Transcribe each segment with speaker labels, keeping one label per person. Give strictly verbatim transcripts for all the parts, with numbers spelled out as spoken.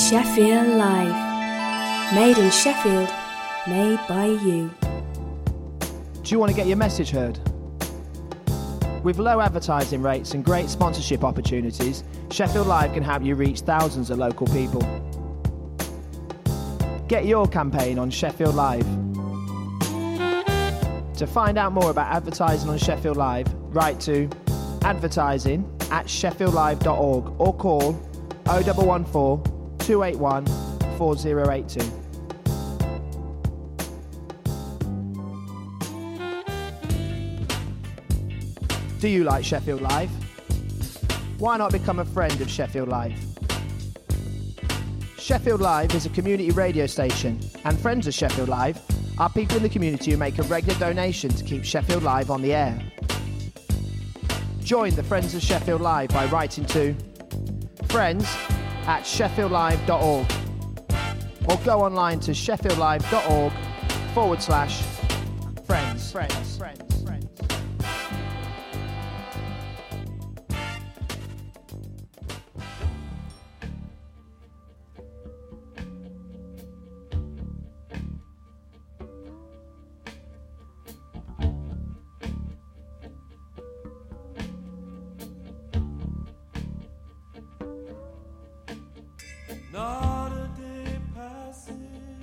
Speaker 1: Sheffield Live. Made in Sheffield, made by you.
Speaker 2: Do you want to get your message heard? With low advertising rates and great sponsorship opportunities, Sheffield Live can help you reach thousands of local people. Get your campaign on Sheffield Live. To find out more about advertising on Sheffield Live, write to advertising at sheffield live dot org or call oh one one four, two eight one, four oh eight two. Do you like Sheffield Live? Why not become a friend of Sheffield Live? Sheffield Live is a community radio station, and friends of Sheffield Live are people in the community who make a regular donation to keep Sheffield Live on the air. Join the Friends of Sheffield Live by writing to friends at sheffield live dot org or go online to sheffield live dot org forward slash friends. Friends. Friends.
Speaker 3: Not a day passes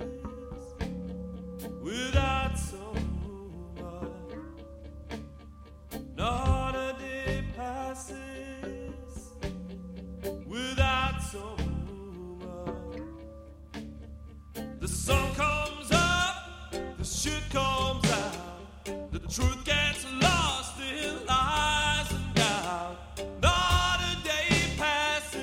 Speaker 3: without someone. Not a day passes without someone. The sun comes up, the shit comes out, the truth gets lost in lies and doubt. Not a day passes.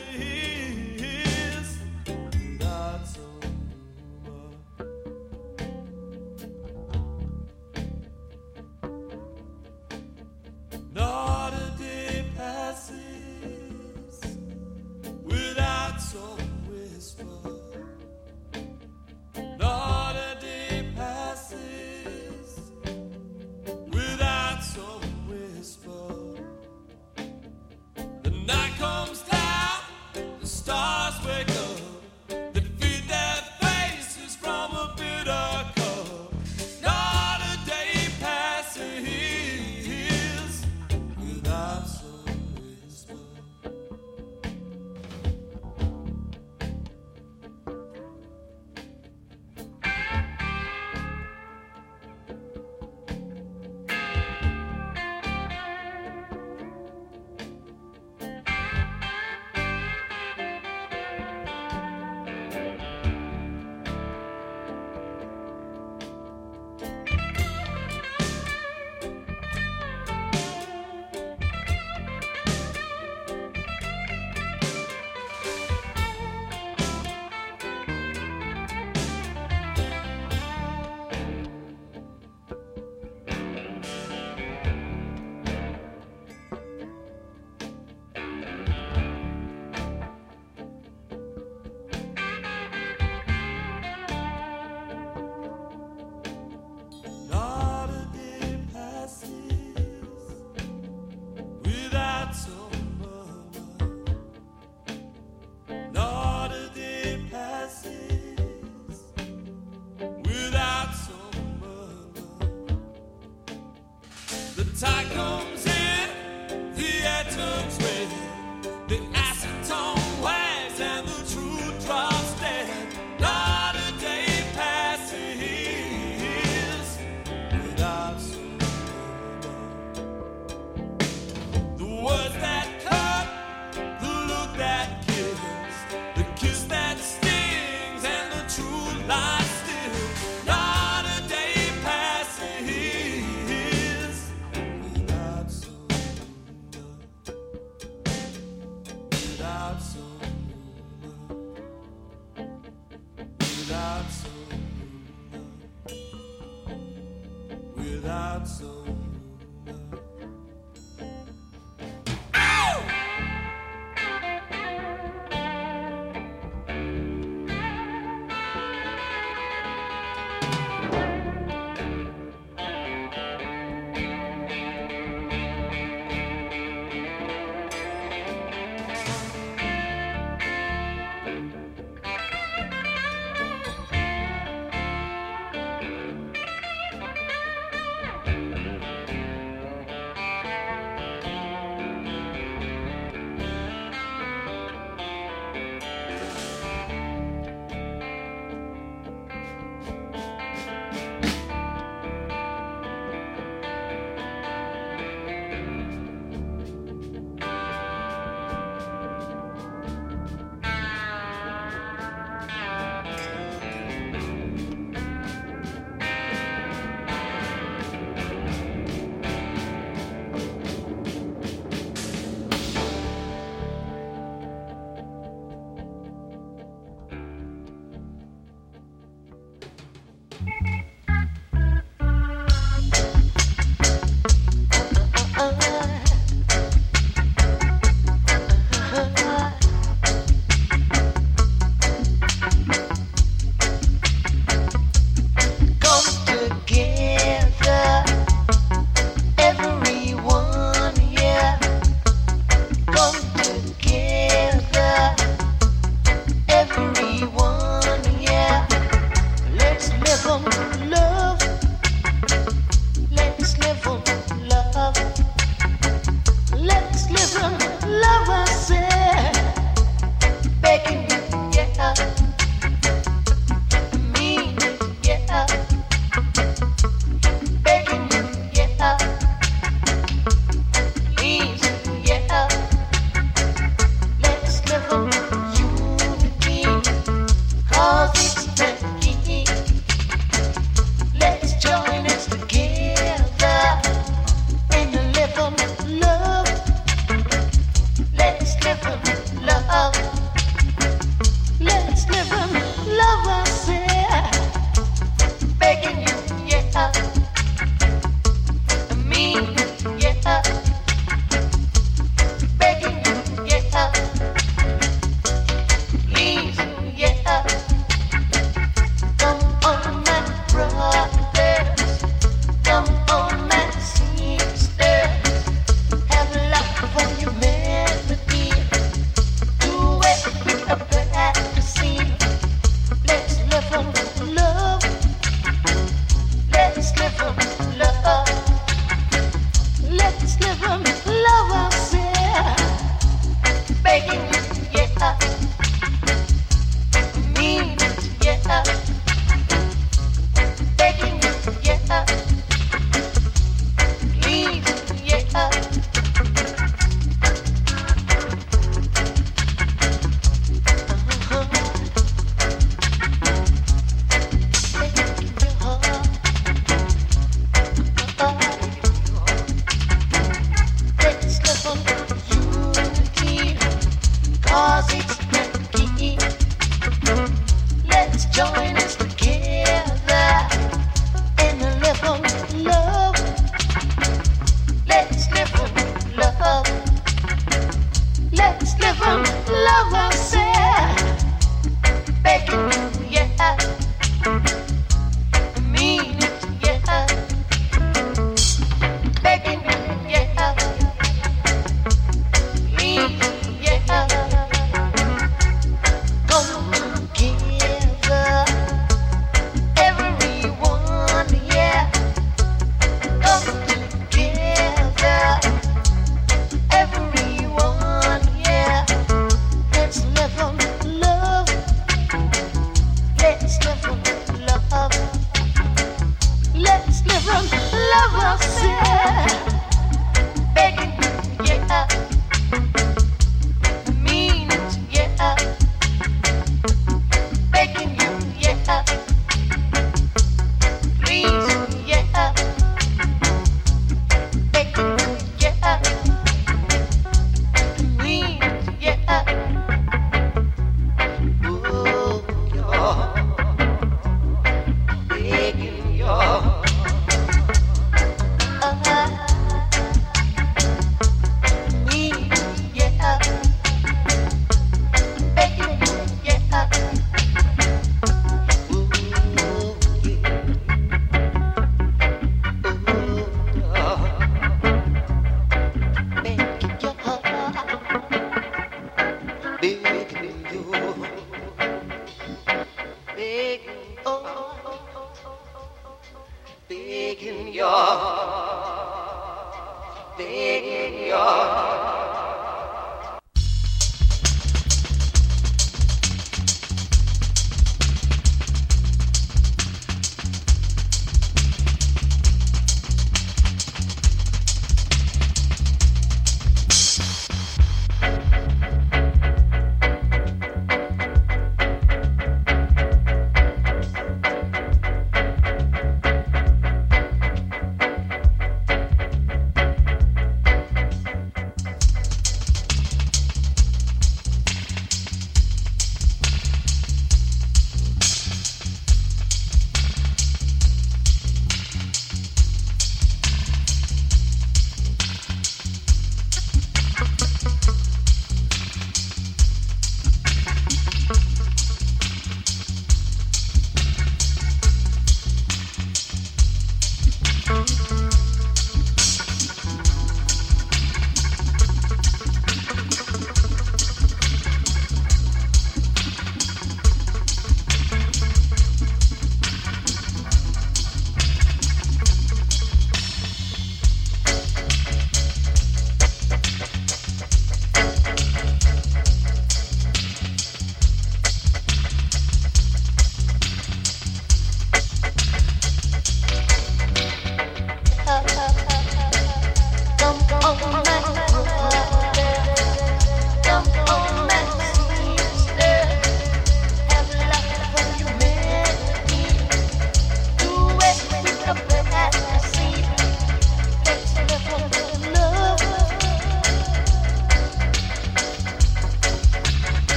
Speaker 3: Not a day passes without some whisper. Not a day passes without some whisper. The night comes down, the stars wake up, they feed their faces from a bitter cup. Not a day passes without some whisper. Not a day passes without some murmur. Not a day passes without some murmur. The tide comes in, the air turns red, the acetone wags and the truth drops dead. Not a day passes without some murmur. The words that cut, the look that kills, the kiss that stings, and the truth lies still. Not a day passes without some murmur. Without some murmur. Without some murmur. Without some murmur.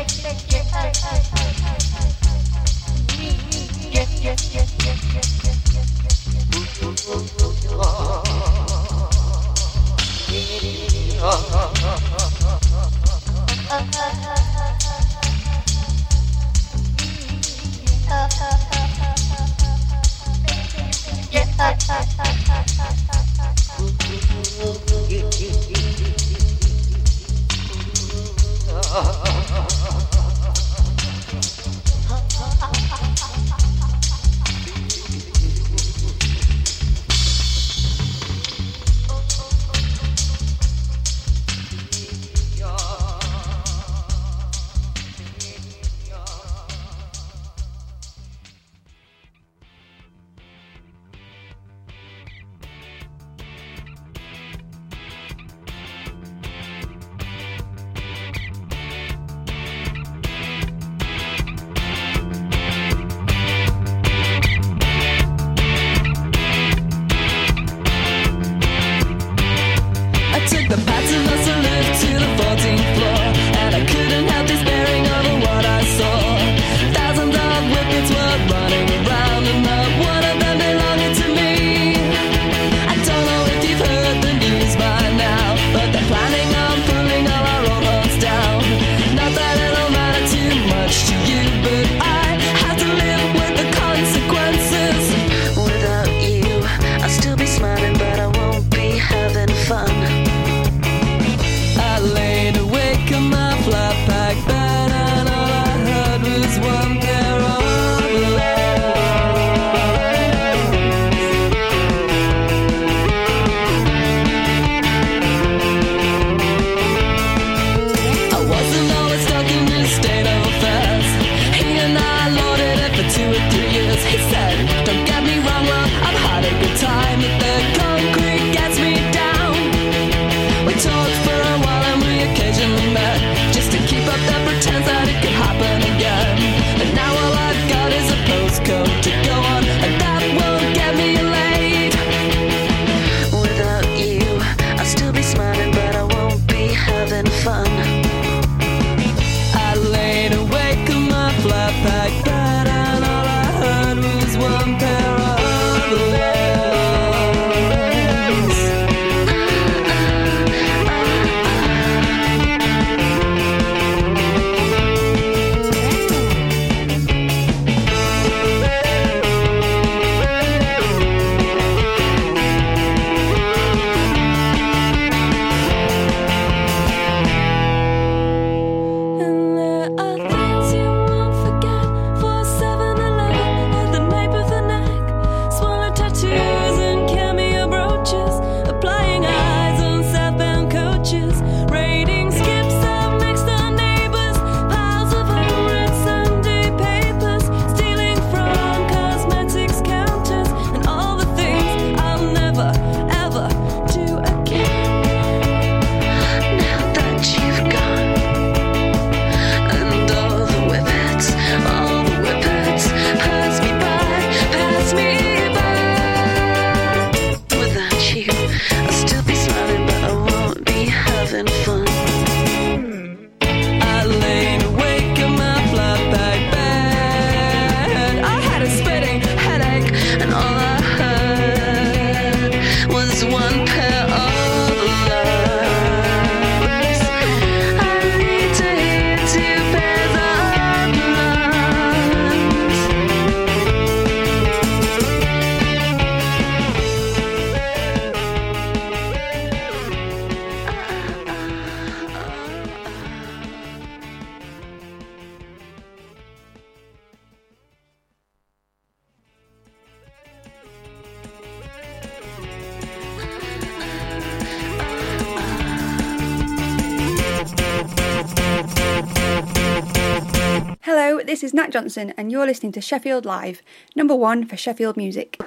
Speaker 4: Hello, this is Nat Johnson and you're listening to Sheffield Live, number one for Sheffield music.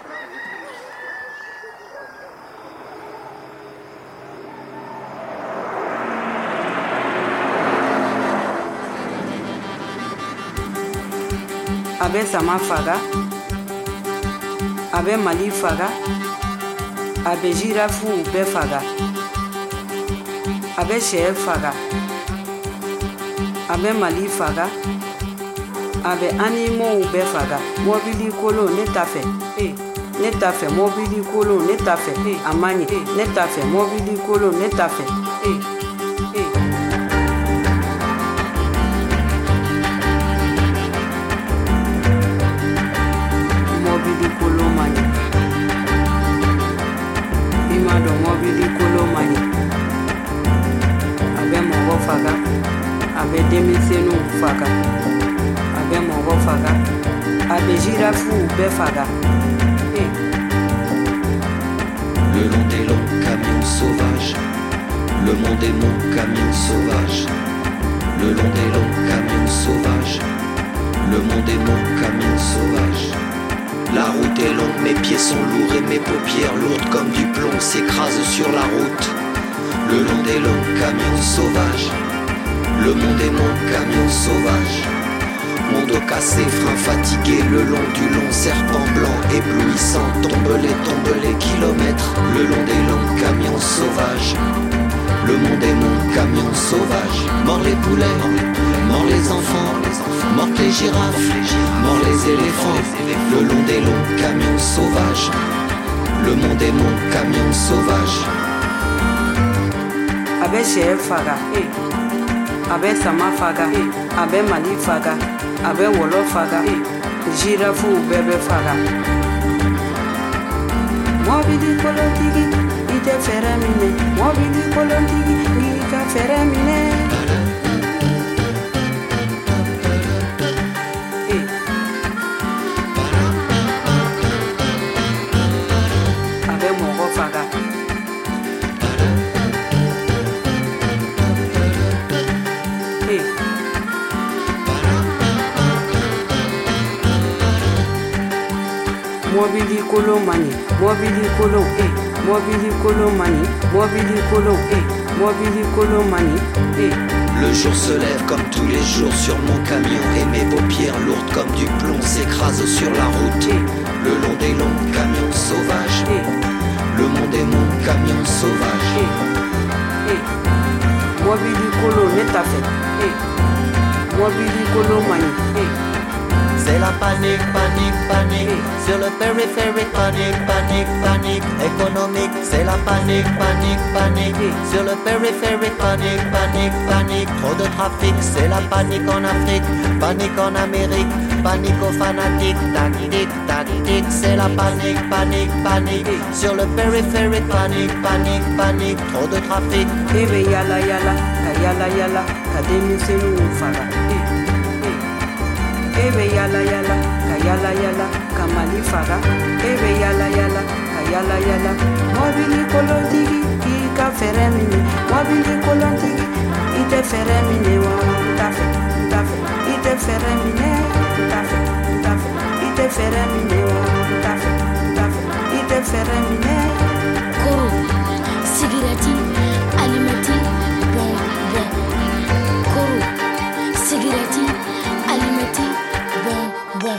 Speaker 5: Abe sama faga, abe Mali faga, abe jirafu be faga, abe sɛ faga, a bɛ Mali faga, a bɛ animaux bɛɛ faga. Mobili kolon ne t'a fɛ, eh, ne t'a fɛ mobili kolon ne t'a fɛ, eh, a man ɲi, eh, ne t'a fɛ mobili kolon ne t'a fɛ, eh, eh. Mobili kolon man ɲi, i m'a dɔn mobili kolon man ɲi, a bɛ mɔgɔ faga, a bɛ denmisɛnninw faga, a bɛ mɔgɔ faga, a bɛ girafuw bɛɛ faga.
Speaker 6: Le long des longs camions sauvages, le monde est mon camion sauvage. Le long des longs camions sauvages, le monde est mon camion sauvage. La route est longue, mes pieds sont lourds et mes paupières lourdes comme du plomb s'écrasent sur la route. Le long des longs camions sauvages, le monde est mon camion sauvage. Mon dos cassé, frein fatigué, le long du long serpent blanc éblouissant, tombe les, tombe les kilomètres, le long des longs camions sauvages. Le monde est mon camion sauvage. Mort les poulets, mort les enfants, mort les girafes, mort les éléphants. Le long des longs camions sauvages. Le monde est mon camion sauvage.
Speaker 5: Abe sɛ faga, abe sama faga, abe Mali faga, abe wolo faga, girafuw bɛɛ bɛ faga. Mobili kolontigi i tɛ fɛrɛ minɛ, mobili kolontigi i ka fɛrɛ minɛ. Abe mɔgɔ faga. Mobili kolon man ɲi, mobili kolon, eh, mobili kolon man ɲi, mobili kolon, eh, mobili kolon man ɲi, eh.
Speaker 6: Le jour se lève comme tous les jours sur mon camion et mes paupières lourdes comme du plomb s'écrasent sur la route. Le long des longs camions sauvages, le monde est mon camion sauvage.
Speaker 5: Mobili kolon ne t'a fɛ, mobili kolon man ɲi.
Speaker 7: C'est la panique, panique, panique. Sur le périphérique, panique, panique, panique. Économique, c'est la panique, panique, panique. Sur le périphérique, panique, panique, panique. Trop de trafic, c'est la panique en Afrique. Panique en Amérique, panique aux fanatiques. Tactique, tactique, c'est la panique, panique, panique. Sur le périphérique, panique, panique, panique. Trop de trafic.
Speaker 5: Ebe yala yala, ka yala yala, ka denmisɛnninw faga. Ebe yala yala, ka yala yala, ka Mali faga. Ebe yala yala, ka yala yala. Mobili kolontigi i ka fɛrɛ minɛ, mobili kolontigi i tɛ fɛrɛ minɛ wa. N t'a fɛ, n t'a fɛ, i tɛ fɛrɛ minɛ. N t'a fɛ, n t'a fɛ, i tɛ fɛrɛ minɛ wa. N t'a fɛ, n t'a fɛ, i tɛ fɛrɛ minɛ.
Speaker 8: Koro, sigirati, alimati, bon, bon. Koro, sigirati, alimati, bon, bon.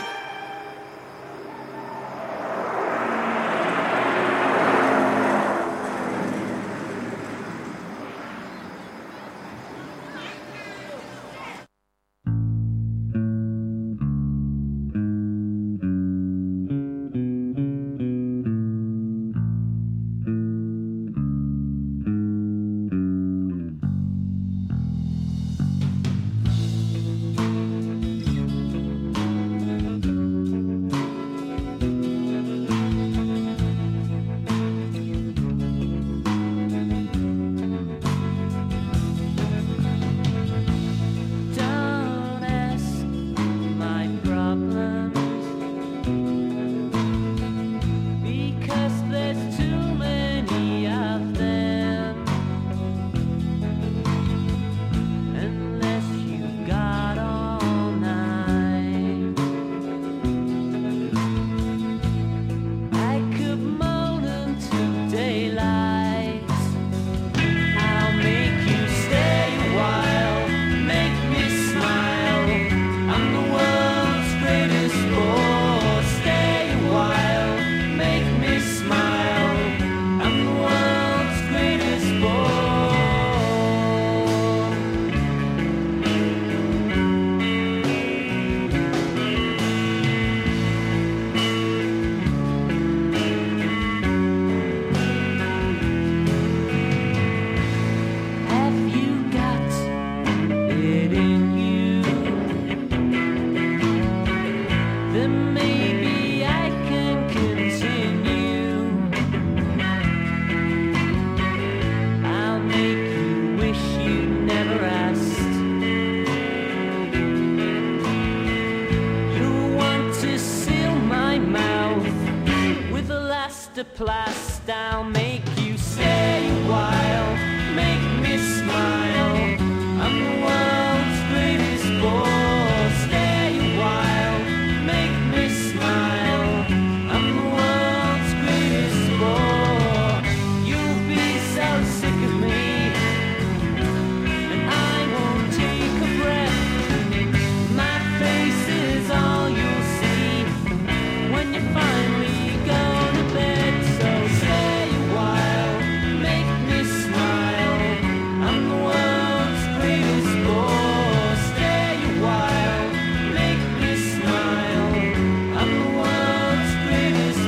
Speaker 3: masterplast. I'll make you stay a while, make me smile. I'm the world's greatest bore. Stay a while, make me smile. I'm the world's greatest bore. You'll be so sick of me, and I won't take a breath. My face is all you'll see when you finally go to bed. So stay a while, make me smile. I'm the world's greatest bore. Stay a while, make me smile. I'm the world's greatest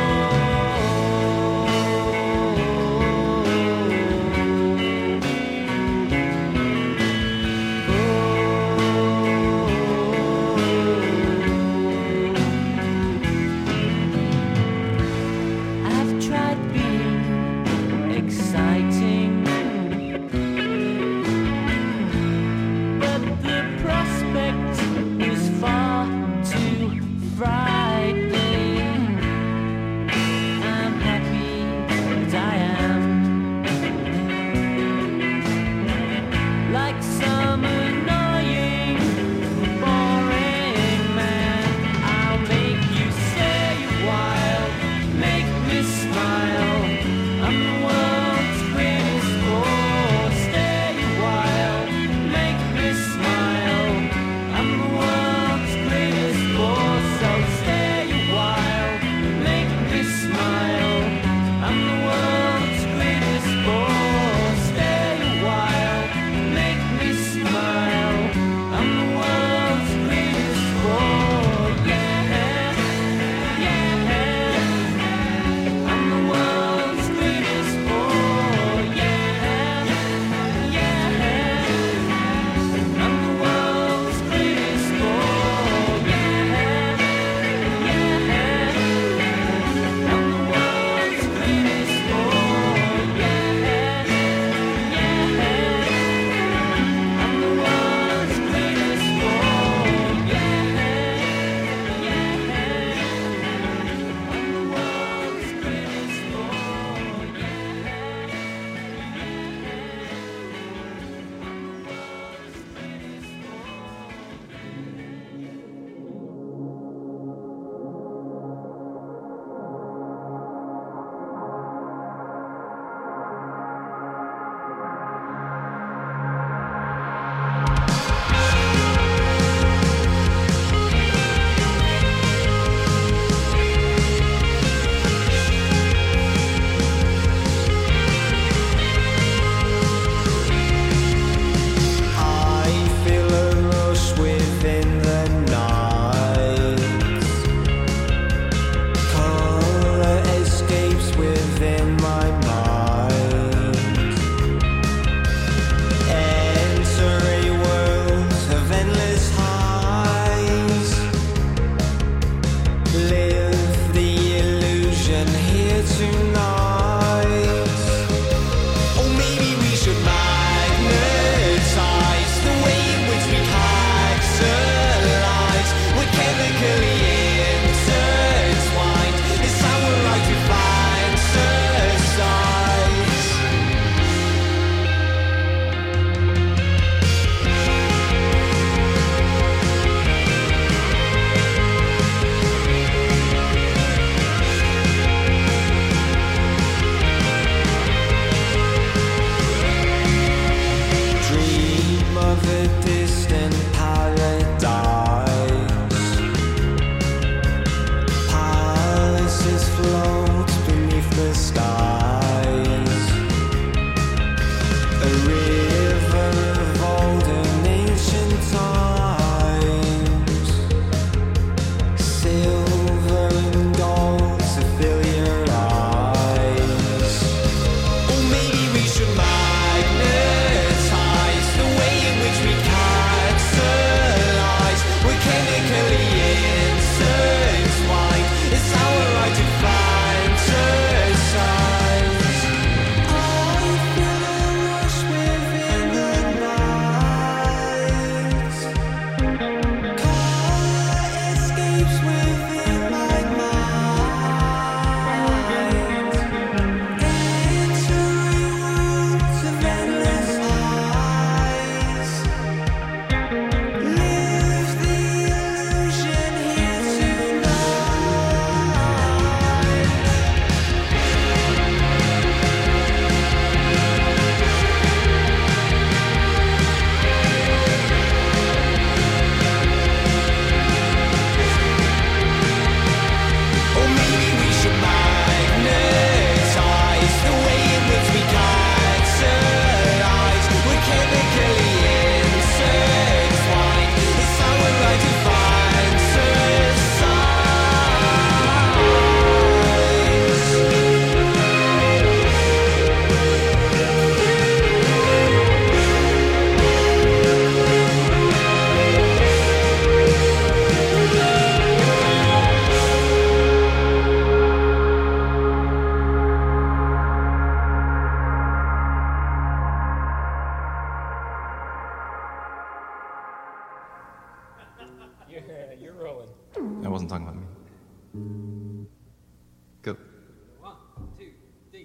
Speaker 3: I've tried being exciting, but the prospect is far too frightening. I'm happy as I am, like some annoying, boring man. I'll make you stay a while, make me smile. I'm the world's greatest bore. Stay a while, make me smile. I'm the
Speaker 9: You're, you're rolling.
Speaker 10: I wasn't talking about me. Go.
Speaker 9: One, two, three.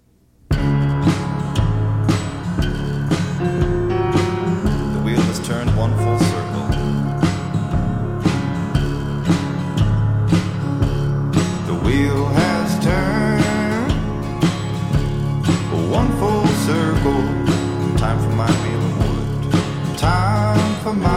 Speaker 10: The wheel has turned one full circle. The wheel has turned one full circle. Time for my wheel of wood. Time for my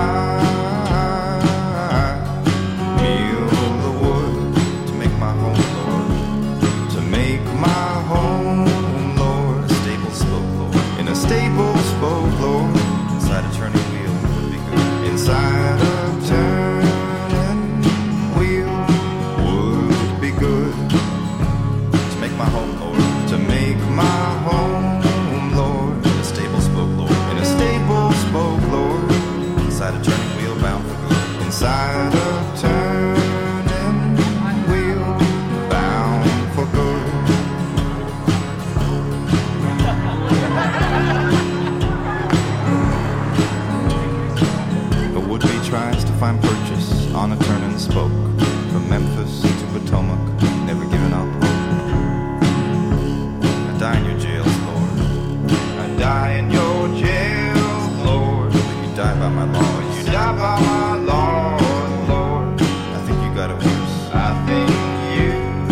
Speaker 10: wheel of wood. To make my home, Lord. To make my home, Lord. A stable spoke, Lord. In a stable spoke, Lord. Inside a turning wheel would be good. Inside a turning wheel would be good. To make my home, Lord. To make my home, Lord. In a stable spoke, Lord. In a stable spoke, Lord. Inside a turning wheel bound for good. Inside a turning wheel bound for good. A would-be tries to find purchase on a turning spoke. From Memphis to Potomac, never giving up hope. I die in your jails, Lord. I die in your jails, Lord. You die by my law. You die by my law, Lord. I think you got it worse. I think you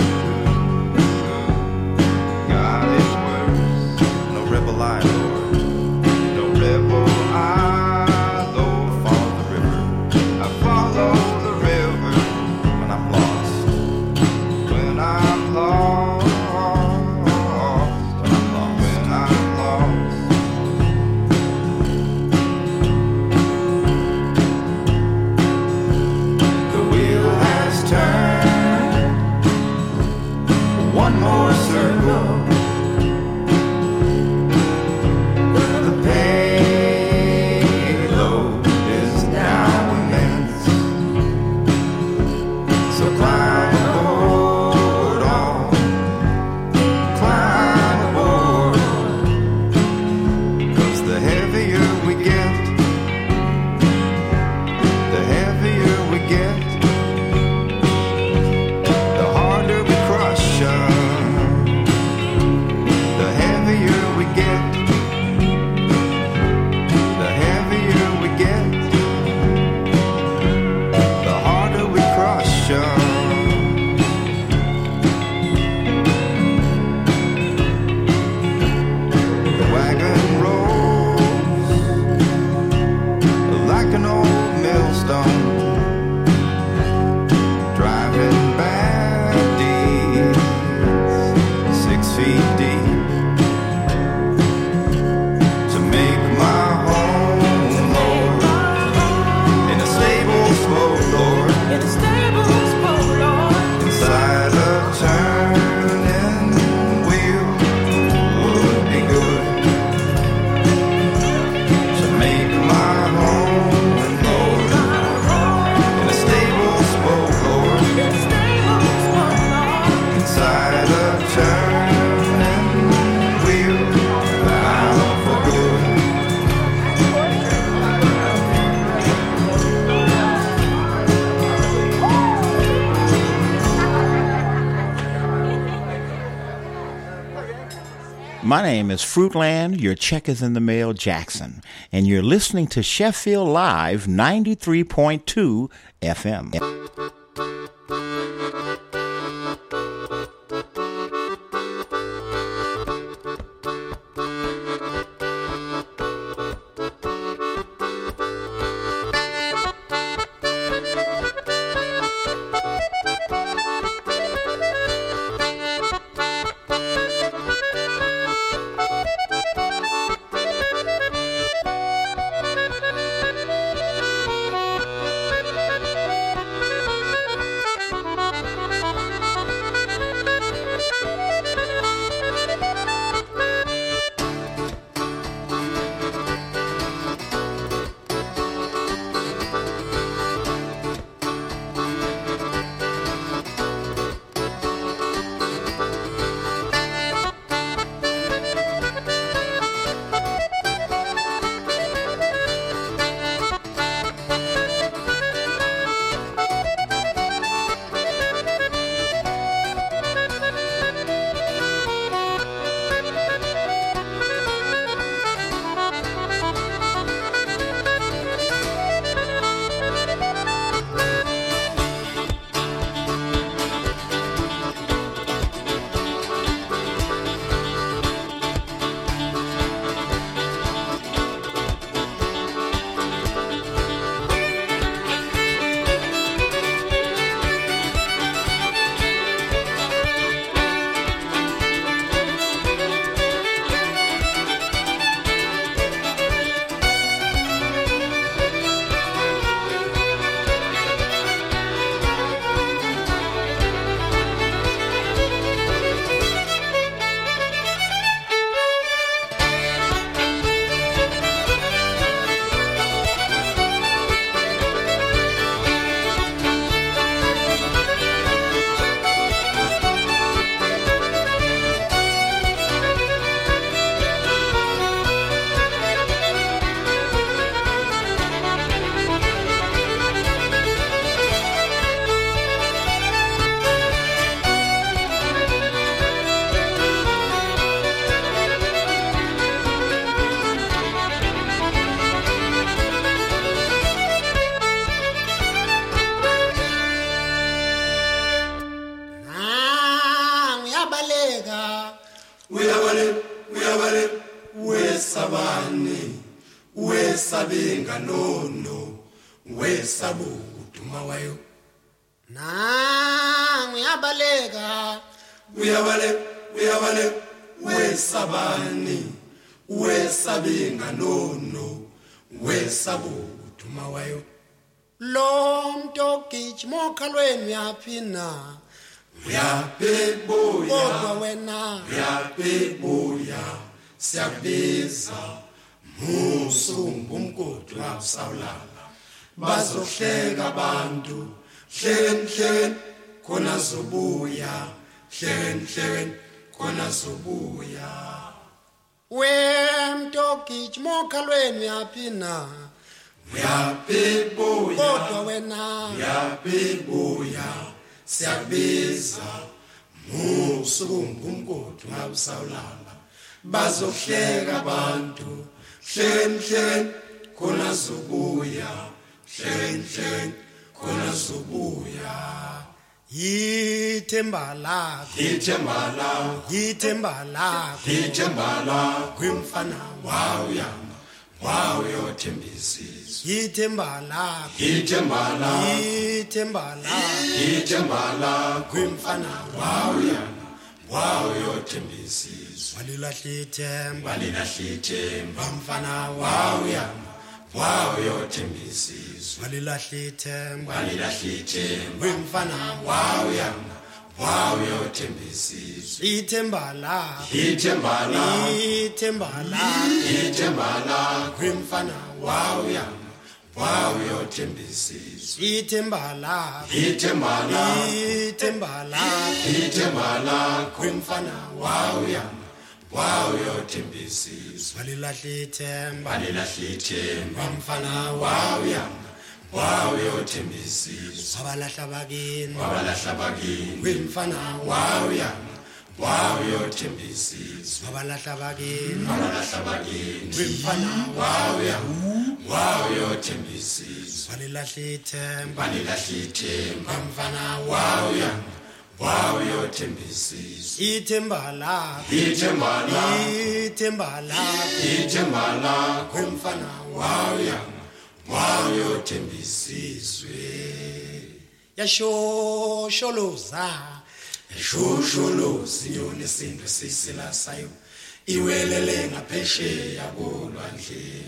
Speaker 10: got it worse. No rebel I, Lord. No rebel I, Lord. Follow the river. I follow the river when I'm lost. When I'm lost. When I'm lost. When I'm lost. The wheel has turned one more circle. The payload is now immense. So climb aboard, all climb aboard. 'Cause the heavier we get, the heavier we get, the harder we crush 'em. The heavier we get, the heavier we get, the harder we crush 'em. The wagon rolls like an old millstone, driving back deep, six feet deep. To make my home, Lord. In a stable spoke, Lord. In a stable spoke, Lord. Inside a turning wheel would be good. To make my home, Lord. In a stable spoke, Lord. Inside a turning wheel bound for good.
Speaker 11: My name is Fruitland, your check is in the mail, Jackson, and you're listening to Sheffield Live ninety-three point two F M.
Speaker 3: uyabale uyabale wesabani wesabenga nono wesabuduma wayo
Speaker 12: na uyabaleka
Speaker 3: uyabale uyabale wesabani wesabenga nono wesabuduma wayo
Speaker 12: lo mnto gijima okhalweni uyaphina
Speaker 3: uyapebuya
Speaker 12: kodwa wena
Speaker 3: uyapebuya siyabiza musumbu umgodi wabusawulala bazohleka abantu hlekeni hlekeni khona zobuya hlekeni hlekeni khona zobuya
Speaker 12: wemnto gijima okhalweni uyaphina
Speaker 3: uyapebuya
Speaker 12: kodwa wena
Speaker 3: uyapebuya siyabiza musumbu umgodi wabusawulala bazohleka abantu hlekeni hlekeni khona zobuya hlekeni hlekeni khona zobuya
Speaker 12: yithemba lakho
Speaker 3: yithemba lakho
Speaker 12: yithemba lakho
Speaker 3: yithemba lakho kwimfana wawuyama wawuyothembisizwe
Speaker 12: yithemba lakho
Speaker 3: yithemba lakho
Speaker 12: yithemba lakho
Speaker 3: yithemba lakho kwimfana wawuyama wawuyothembisizwe
Speaker 12: walilahla ithemba
Speaker 3: walilahla ithemba mfana wawuyama wawuyothembisizwe
Speaker 12: walilahla ithemba
Speaker 3: walilahla ithemba mfana wawuyama wawuyothembisizwe
Speaker 12: ithemba lakho
Speaker 3: ithemba lakho
Speaker 12: ithemba lakho
Speaker 3: ithemba lakho kwimfana wawuyama wawuyothembisizwe
Speaker 12: ithemba lakho
Speaker 3: ithemba lakho
Speaker 12: ithemba lakho
Speaker 3: ithemba lakho kwimfana wawuyama wawuyothembisizwe
Speaker 12: walilahla ithemba
Speaker 3: walilahla ithemba mfana wawuyama wawuyothembisizwe
Speaker 12: wabalahla bakini
Speaker 3: wabalahla bakini
Speaker 12: kwimfana
Speaker 3: wawuyama wawuyothembisizwe
Speaker 12: wabalahla bakini
Speaker 3: wabalahla bakini kwimfana wawuyama wawuyothembisizwe
Speaker 12: walilahla ithemba
Speaker 3: walilahla ithemba mfana wawuyama wawuyothembisizwe
Speaker 12: ithemba lakho
Speaker 3: ithemba lakho
Speaker 12: ithemba lakho
Speaker 3: ithemba lakho kwimfana wawuyama wawuyothembisizwe
Speaker 12: yashosholoza
Speaker 3: yashosholoza inyoni isinto sisilasayo iwelele ngaphesheya kolwandle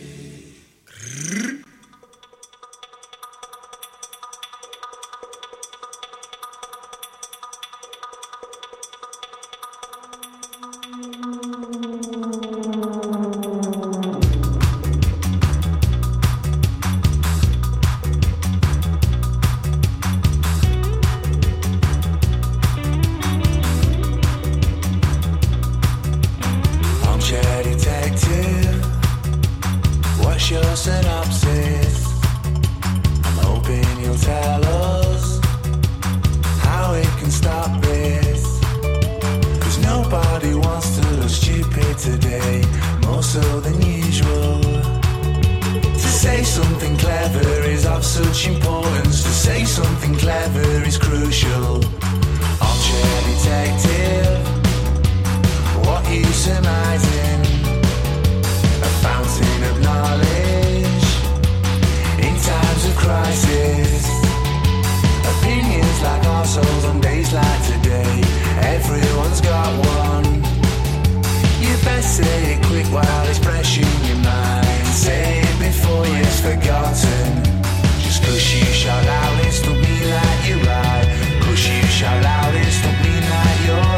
Speaker 13: Shout loud, it's not mean like you're right. Push you shout loud, it's not mean like you're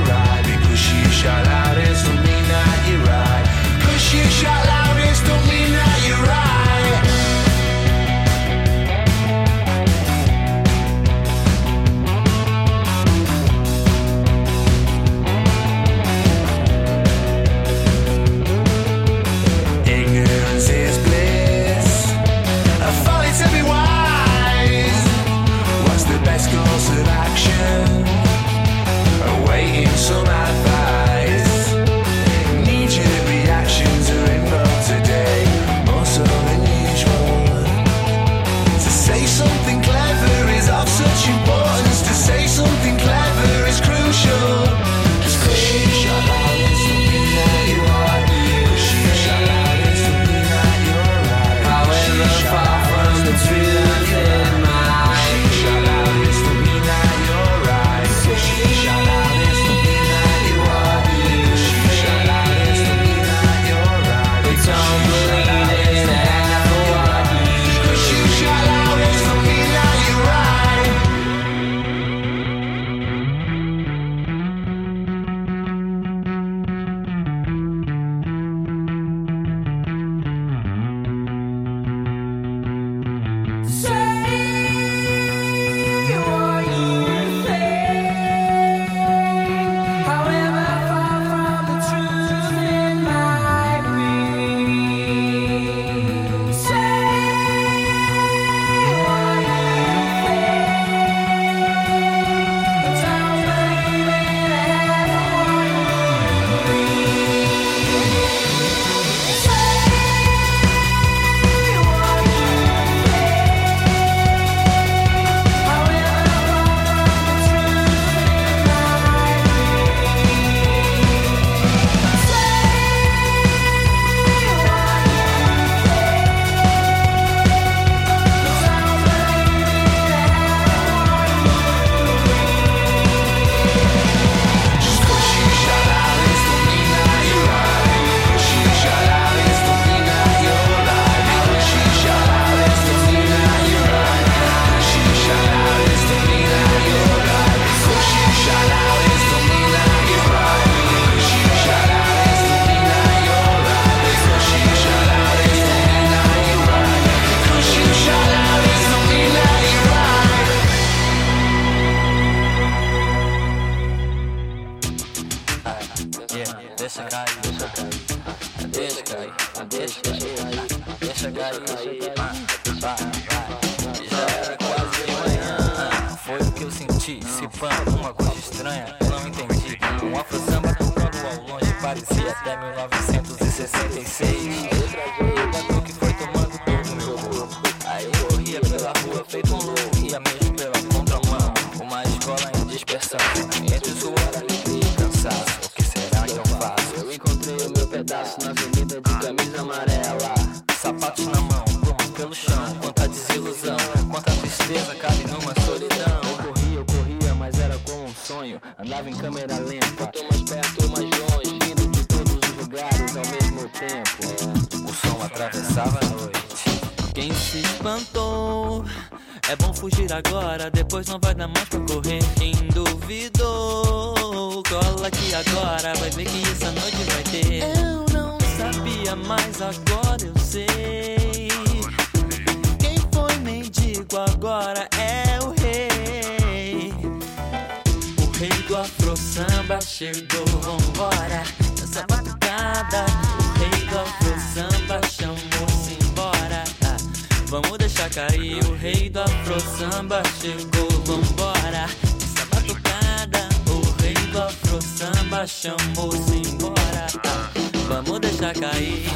Speaker 13: senti, se pã, uma coisa estranha, eu não entendi. Um afro samba tocando ao longe, parecia até mil novecentos e sessenta e seis. Eu trazia o batuque, foi tomando todo o meu corpo. Aí eu corria pela rua feito um louco, ia mesmo pela contramão. Uma escola em dispersão, entre suor, alegria e cansaço. O que será que eu faço? Eu encontrei o meu pedaço na avenida de camisa amarela. Sapatos na mão, pluma pelo chão. Quanta desilusão, quanta tristeza cabe numa solidão. Eu corria, eu corria, mas era como um sonho. Andava em câmera lenta, tô mais perto ou mais longe, vindo de todos os lugares ao mesmo tempo. O som atravessava a noite. Quem se espantou, é bom fugir agora, depois não vai dar mais pra correr. Quem duvidou, cola aqui agora, vai ver que essa noite vai ter. Eu não sabia, mas agora eu sei. Quem foi mendigo agora é o rei. O rei do afro samba chegou, vambora, nessa batucada. O rei do afro samba chamou-se embora. Ah, vamos deixar cair, o rei do afro samba chegou, vambora, nessa batucada. O rei do afro samba chamou-se embora. Ah, vamos deixar cair.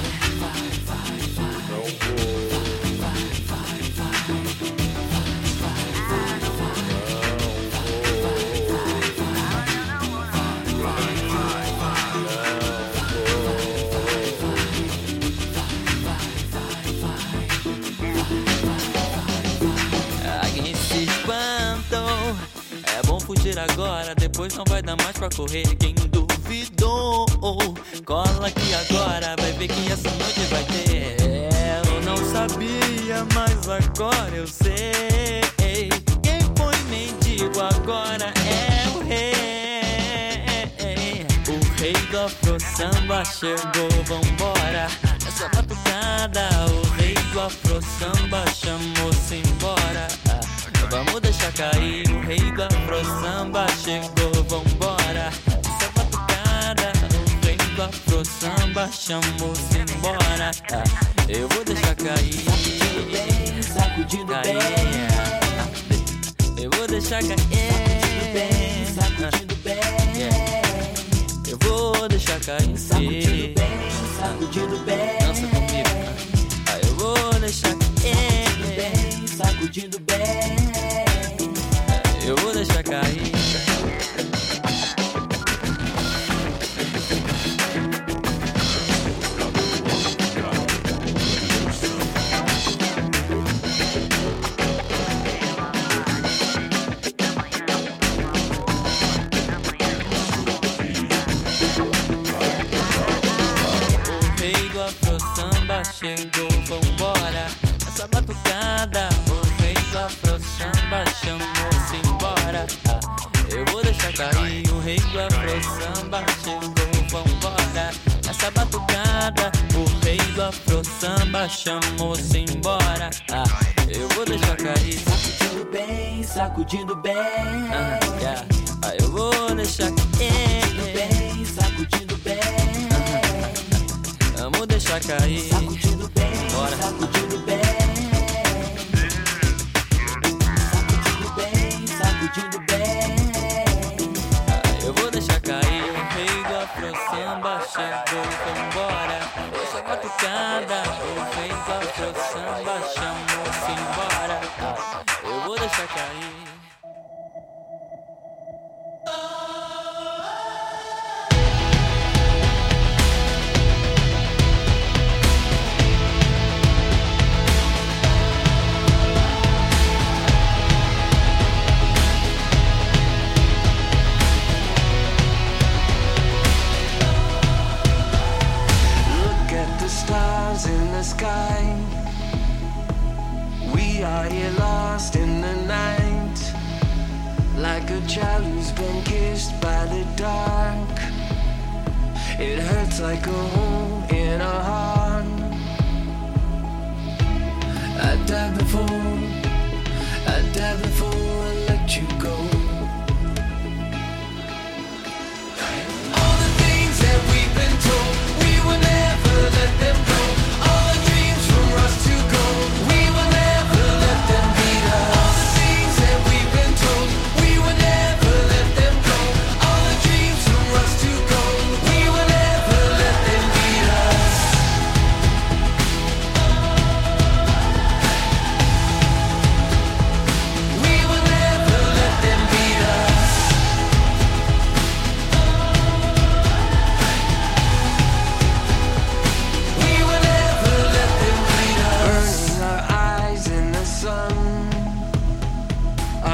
Speaker 13: Alguém se espantou, é bom fugir agora, depois não vai dar mais pra correr. Quem duvidou, cola aqui agora, vai ver que essa noite vai ter. Eu não sabia, mas agora eu sei. Quem foi mendigo agora é o rei. O rei do afro samba chegou, vambora, essa batucada. O rei do afro samba chamou-se embora. Ah, vamos deixar cair, o rei do afro samba chegou, vambora, essa batucada. O rei do afro samba chamou-se embora. Ah, eu vou deixar cair, sacudindo bem, eu vou deixar cair, sacudindo bem, eu vou deixar cair, sacudindo bem, sacudindo bem, dança comigo. Ah, eu vou deixar cair, sacudindo bem, eu vou deixar cair. Chegou, vambora, essa batucada. O rei do afro samba chamou-se embora. Ah, eu vou deixar cair, o rei do afro samba chegou, vambora, essa batucada. O rei do afro samba chamou-se embora. Ah, eu vou deixar cair, sacudindo bem, sacudindo bem. Ah, yeah. Ah, eu vou deixar cair, sacudindo bem, sacudindo bem. Vamos deixar cair, sacudindo bem, bora, sacudindo bem, sacudindo bem, sacudindo bem. Ah, eu vou deixar cair, o rei do afro samba chegou, vambora, essa batucada. O rei do afro samba chamou-se embora. Ah, eu vou deixar cair.
Speaker 14: Stars in the sky, we are here lost in the night, like a child who's been kissed by the dark. It hurts like a hole in a heart. I died before, I died before I let you go. All the things that we've been told, we will never let them go. All the dreams from us to gold, we will never let them beat us. All the things that we've been told, we will never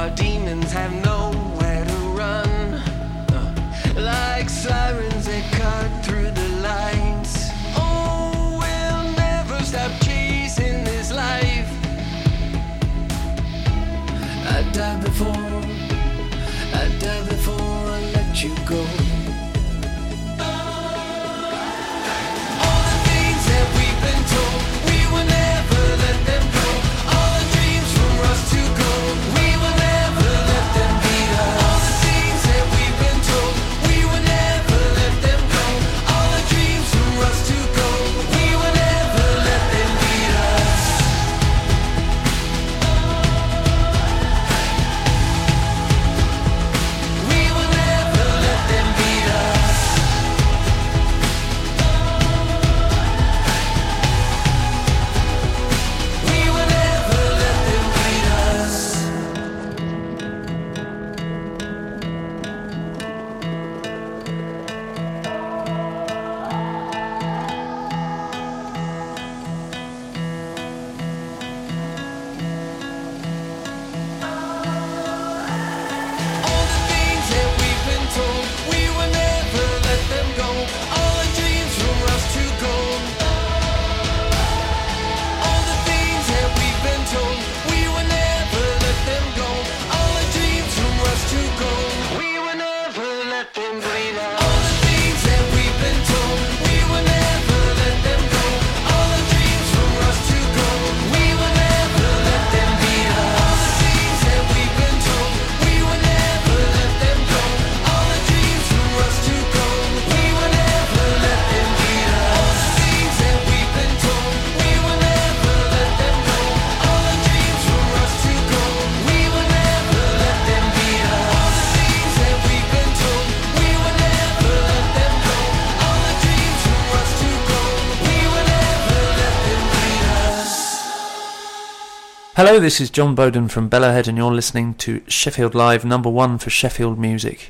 Speaker 14: our demons have nowhere to run. Uh, like sirens that cut through the lights. Oh, we'll never stop chasing this life. I died before, I died before I let you go. All the things that we've been told, we will never let them go. All the dreams from rust to gold, we will never let them beat us. All the things that we've been told, we will never let them go. All the dreams from rust to gold, we will never let them beat us. We will never let them beat us. We will never let them beat us. All the things that we've been told, we will never let them go. All the dreams from rust to gold. All the things that we've been told, we will never let them go. All the dreams from rust to gold, we will never let them bleed out. All the things that we've been told, we will never let them go. All the dreams from rust to gold, we will never let them beat us. All the things that we've been told, we will never let them go. All the dreams from rust to gold, we will never let them beat us. All the things that we've been told, we will never let them go. All the dreams from rust to gold, we will never let them beat us. All the things that we've been told, we will never let them go. All the dreams from rust to gold, we will never let them beat us.
Speaker 15: Hello, this is John Bowden from Bellahead, and you're listening to Sheffield Live, number one for Sheffield music.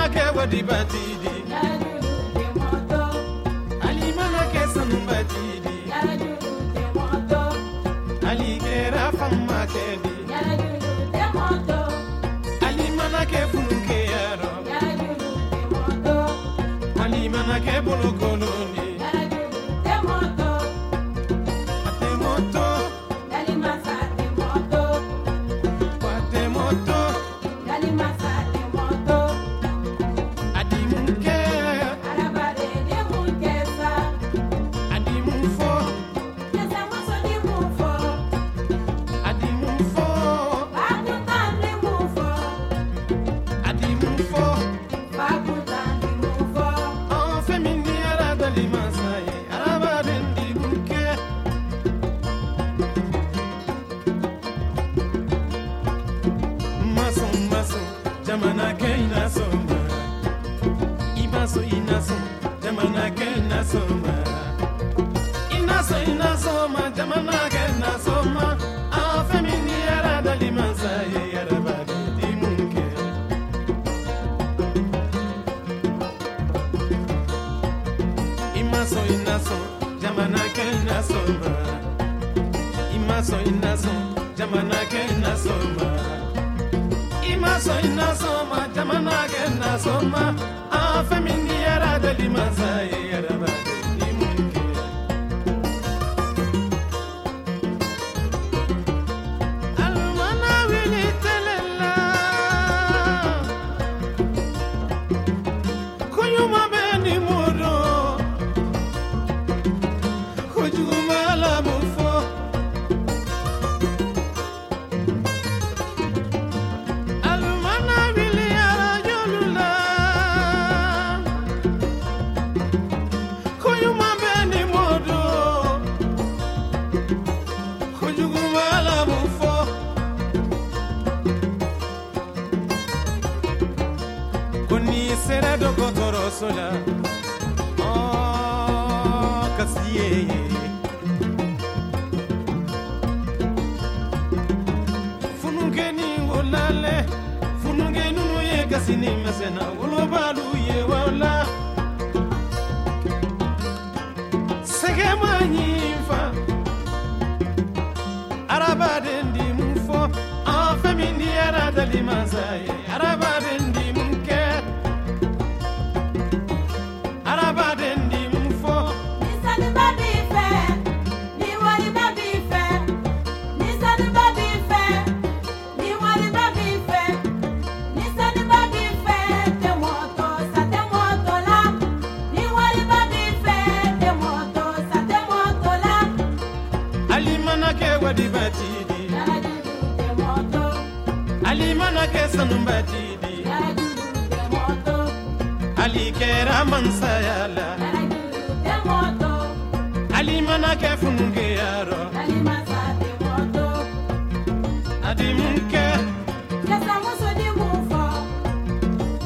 Speaker 16: mana ke wadi batidi Ali mana ke sanu batidi Ali ke rafamma ke di Ali mana ke funke yaro Ali mana ke bolo koloni Ali mana ke funge yaro Ali masate moto Adi